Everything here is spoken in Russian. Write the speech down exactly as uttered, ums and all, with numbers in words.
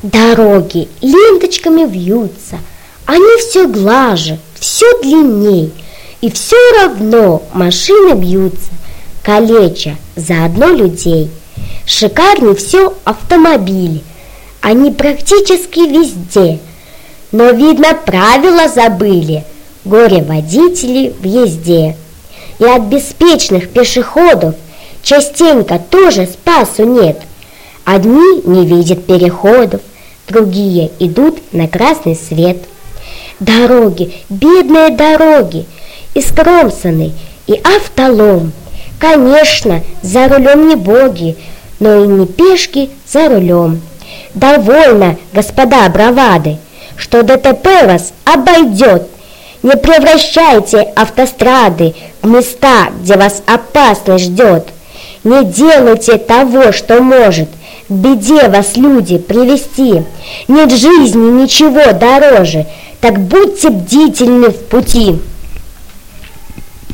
Дороги ленточками вьются, они все глаже, все длинней, и все равно машины бьются, калеча заодно людей. Шикарней все автомобили, они практически везде, но, видно, правила забыли, горе-водители в езде. И от беспечных пешеходов частенько тоже спасу нет. Одни не видят переходов, другие идут на красный свет. Дороги, бедные дороги, искромсаны и автолом. Конечно, за рулем не боги, но и не пешки за рулем. Довольно, господа бравады, что ДТП вас обойдет. Не превращайте автострады в места, где вас опасность ждет. Не делайте того, что может к беде вас люди привести. Нет жизни ничего дороже, так будьте бдительны в пути.